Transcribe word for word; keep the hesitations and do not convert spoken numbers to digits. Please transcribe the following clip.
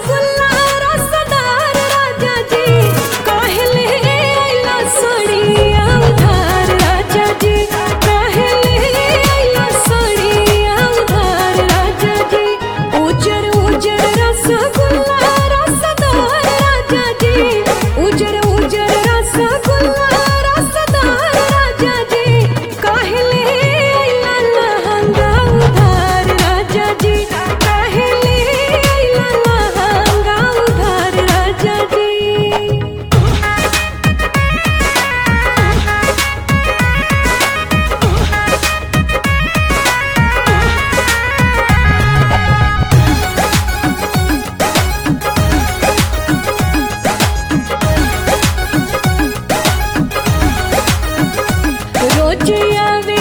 रसगुल्ला रसदार राजा जी कहले आइला सड़िया उधार राजा जी कहले आइला सड़िया उधार राजा जी उजर उजर रसगुल्ला रसदार राजा जी उजर उजर रसगुल्ला रसदार राजा जी कहले आइला लहंगा उधार राजा जी कहले आइला लहंगा उधार राजा जी। रोज आवे